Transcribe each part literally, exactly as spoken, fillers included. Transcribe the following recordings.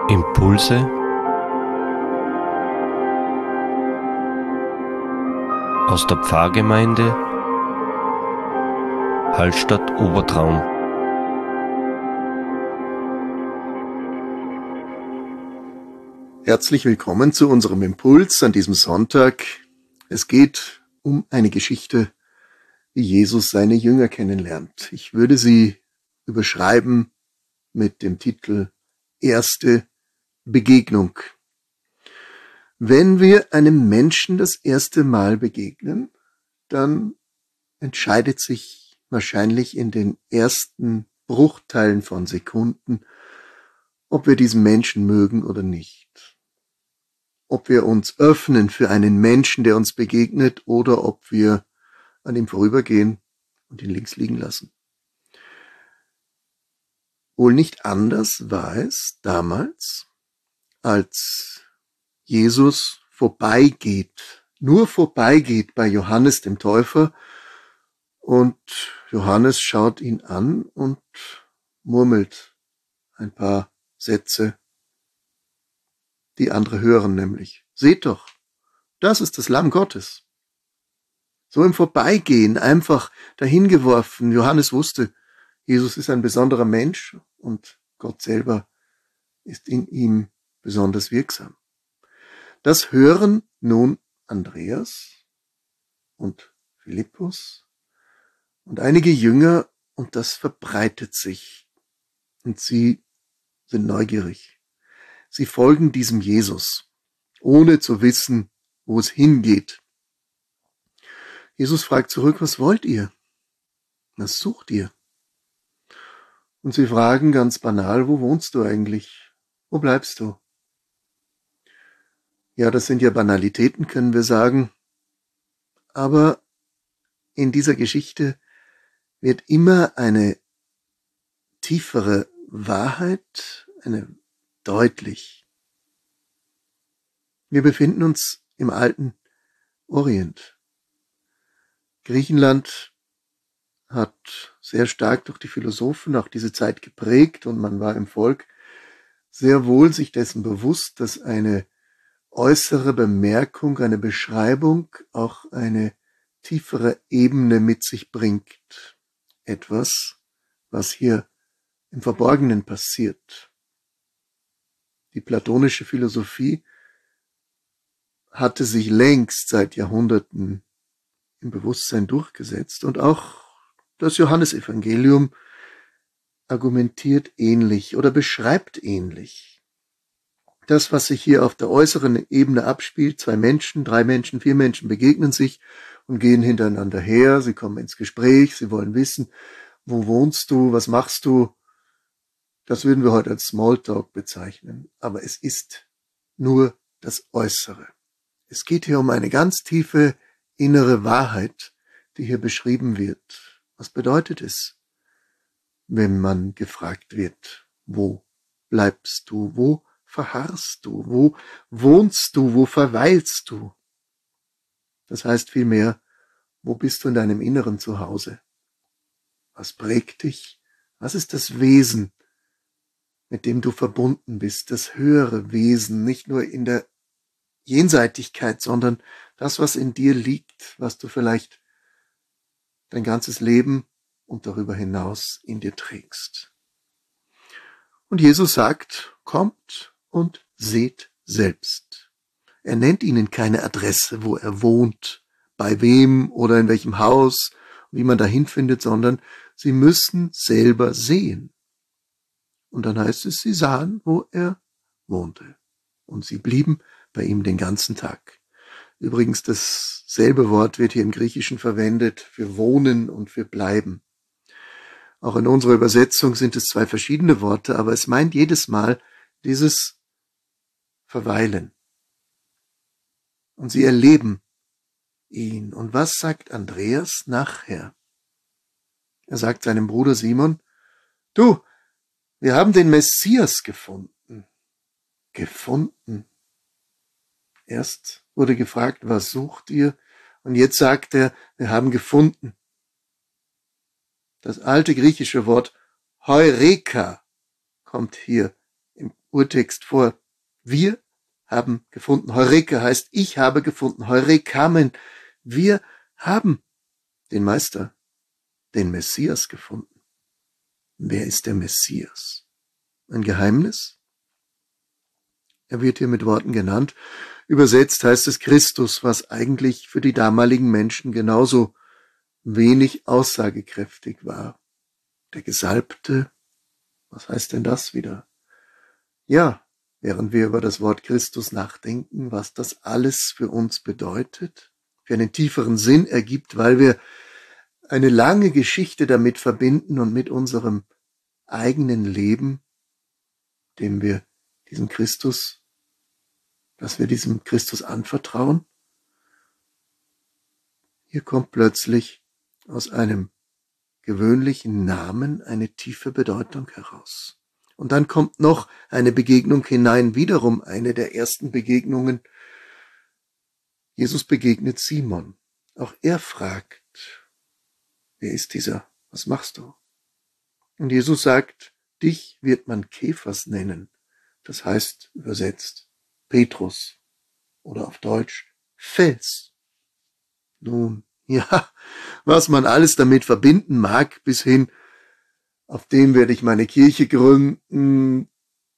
Impulse aus der Pfarrgemeinde Hallstatt Obertraum. Herzlich willkommen zu unserem Impuls an diesem Sonntag. Es geht um eine Geschichte, wie Jesus seine Jünger kennenlernt. Ich würde sie überschreiben mit dem Titel Erste Begegnung. Wenn wir einem Menschen das erste Mal begegnen, dann entscheidet sich wahrscheinlich in den ersten Bruchteilen von Sekunden, ob wir diesen Menschen mögen oder nicht. Ob wir uns öffnen für einen Menschen, der uns begegnet, oder ob wir an ihm vorübergehen und ihn links liegen lassen. Wohl nicht anders war es damals, als Jesus vorbeigeht, nur vorbeigeht bei Johannes dem Täufer, und Johannes schaut ihn an und murmelt ein paar Sätze. Die andere hören nämlich: Seht doch, das ist das Lamm Gottes. So im Vorbeigehen, einfach dahingeworfen. Johannes wusste, Jesus ist ein besonderer Mensch und Gott selber ist in ihm besonders wirksam. Das hören nun Andreas und Philippus und einige Jünger, und das verbreitet sich. Und sie sind neugierig. Sie folgen diesem Jesus, ohne zu wissen, wo es hingeht. Jesus fragt zurück: Was wollt ihr? Was sucht ihr? Und sie fragen ganz banal: Wo wohnst du eigentlich? Wo bleibst du? Ja, das sind ja Banalitäten, können wir sagen. Aber in dieser Geschichte wird immer eine tiefere Wahrheit, eine deutlich. Wir befinden uns im alten Orient. Griechenland hat sehr stark durch die Philosophen auch diese Zeit geprägt, und man war im Volk sehr wohl sich dessen bewusst, dass eine äußere Bemerkung, eine Beschreibung auch eine tiefere Ebene mit sich bringt. Etwas, was hier im Verborgenen passiert. Die platonische Philosophie hatte sich längst seit Jahrhunderten im Bewusstsein durchgesetzt, und auch das Johannesevangelium argumentiert ähnlich oder beschreibt ähnlich. Das, was sich hier auf der äußeren Ebene abspielt: zwei Menschen, drei Menschen, vier Menschen begegnen sich und gehen hintereinander her, sie kommen ins Gespräch, sie wollen wissen, wo wohnst du, was machst du? Das würden wir heute als Smalltalk bezeichnen, aber es ist nur das Äußere. Es geht hier um eine ganz tiefe innere Wahrheit, die hier beschrieben wird. Was bedeutet es, wenn man gefragt wird: Wo bleibst du? Wo verharrst du? Wo wohnst du? Wo verweilst du? Das heißt vielmehr: Wo bist du in deinem Inneren zu Hause? Was prägt dich? Was ist das Wesen, mit dem du verbunden bist? Das höhere Wesen, nicht nur in der Jenseitigkeit, sondern das, was in dir liegt, was du vielleicht dein ganzes Leben und darüber hinaus in dir trägst. Und Jesus sagt: Kommt und seht selbst. Er nennt ihnen keine Adresse, wo er wohnt, bei wem oder in welchem Haus, wie man dahin findet, sondern sie müssen selber sehen. Und dann heißt es, sie sahen, wo er wohnte. Und sie blieben bei ihm den ganzen Tag. Übrigens, dasselbe Wort wird hier im Griechischen verwendet für wohnen und für bleiben. Auch in unserer Übersetzung sind es zwei verschiedene Worte, aber es meint jedes Mal dieses Verweilen. Und sie erleben ihn. Und was sagt Andreas nachher? Er sagt seinem Bruder Simon: Du, wir haben den Messias gefunden. Gefunden. Erst wurde gefragt: Was sucht ihr? Und jetzt sagt er: Wir haben gefunden. Das alte griechische Wort Heureka kommt hier im Urtext vor. Wir haben gefunden. Heureka heißt, ich habe gefunden. Heurekamen. Wir haben den Meister, den Messias gefunden. Wer ist der Messias? Ein Geheimnis? Er wird hier mit Worten genannt. Übersetzt heißt es Christus, was eigentlich für die damaligen Menschen genauso wenig aussagekräftig war. Der Gesalbte, was heißt denn das wieder? Ja, während wir über das Wort Christus nachdenken, was das alles für uns bedeutet, für einen tieferen Sinn ergibt, weil wir eine lange Geschichte damit verbinden und mit unserem eigenen Leben, dem wir diesem Christus, dass wir diesem Christus anvertrauen. Hier kommt plötzlich aus einem gewöhnlichen Namen eine tiefe Bedeutung heraus. Und dann kommt noch eine Begegnung hinein, wiederum eine der ersten Begegnungen. Jesus begegnet Simon. Auch er fragt, wer ist dieser? Was machst du? Und Jesus sagt, dich wird man Kephas nennen. Das heißt übersetzt Petrus oder auf Deutsch Fels. Nun, ja, was man alles damit verbinden mag, bis hin, auf dem werde ich meine Kirche gründen,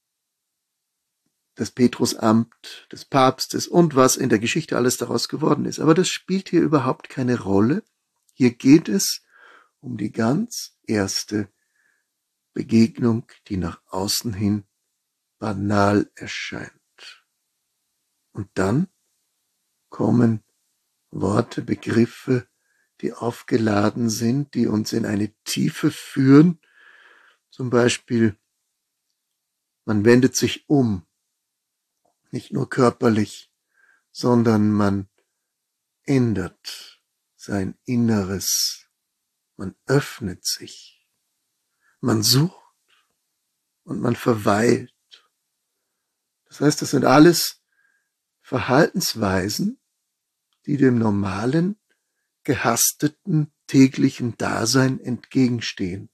das Petrusamt des Papstes und was in der Geschichte alles daraus geworden ist. Aber das spielt hier überhaupt keine Rolle. Hier geht es um die ganz erste Begegnung, die nach außen hin banal erscheint. Und dann kommen Worte, Begriffe, die aufgeladen sind, die uns in eine Tiefe führen. Zum Beispiel, man wendet sich um, nicht nur körperlich, sondern man ändert sein Inneres, man öffnet sich, man sucht und man verweilt. Das heißt, das sind alles Verhaltensweisen, die dem normalen, gehasteten, täglichen Dasein entgegenstehen.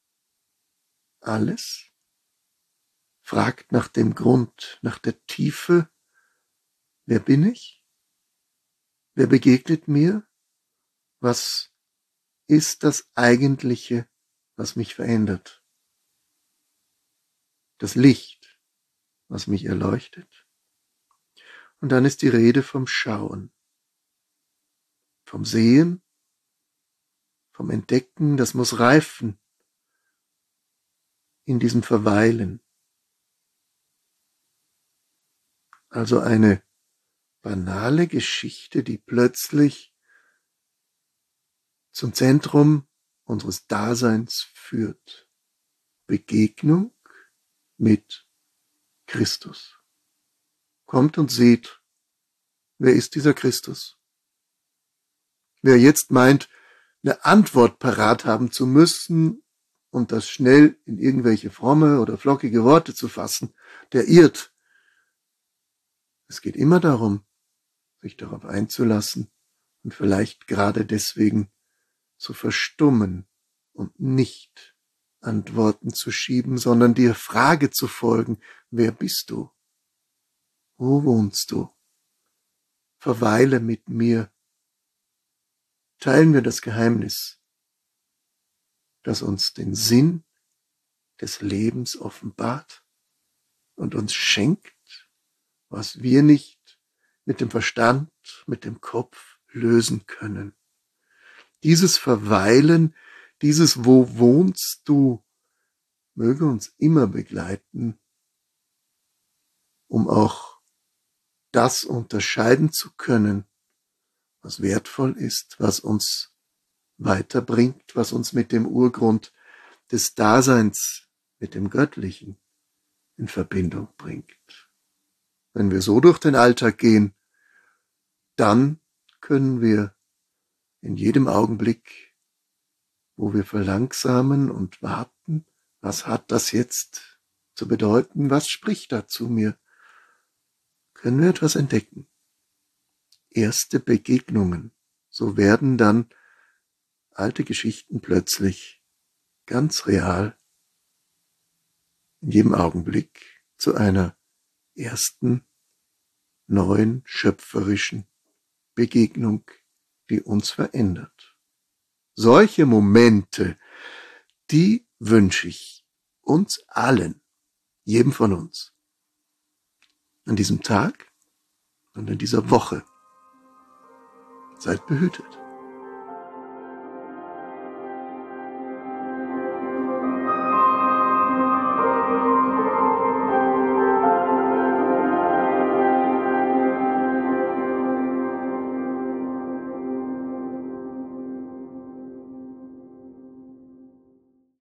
Alles fragt nach dem Grund, nach der Tiefe. Wer bin ich? Wer begegnet mir? Was ist das Eigentliche, was mich verändert? Das Licht, was mich erleuchtet. Und dann ist die Rede vom Schauen, vom Sehen, vom Entdecken, das muss reifen in diesem Verweilen. Also eine banale Geschichte, die plötzlich zum Zentrum unseres Daseins führt. Begegnung mit Christus. Kommt und seht, wer ist dieser Christus? Wer jetzt meint, eine Antwort parat haben zu müssen und das schnell in irgendwelche fromme oder flockige Worte zu fassen, der irrt. Es geht immer darum, sich darauf einzulassen und vielleicht gerade deswegen zu verstummen und nicht Antworten zu schieben, sondern der Frage zu folgen, wer bist du? Wo wohnst du? Verweile mit mir. Teilen wir das Geheimnis, das uns den Sinn des Lebens offenbart und uns schenkt, was wir nicht mit dem Verstand, mit dem Kopf lösen können. Dieses Verweilen, dieses Wo wohnst du, möge uns immer begleiten, um auch das unterscheiden zu können, was wertvoll ist, was uns weiterbringt, was uns mit dem Urgrund des Daseins, mit dem Göttlichen in Verbindung bringt. Wenn wir so durch den Alltag gehen, dann können wir in jedem Augenblick, wo wir verlangsamen und warten, was hat das jetzt zu bedeuten, was spricht da zu mir, können wir etwas entdecken. Erste Begegnungen, so werden dann alte Geschichten plötzlich ganz real in jedem Augenblick zu einer ersten neuen schöpferischen Begegnung, die uns verändert. Solche Momente, die wünsche ich uns allen, jedem von uns, an diesem Tag und in dieser Woche. Seid behütet.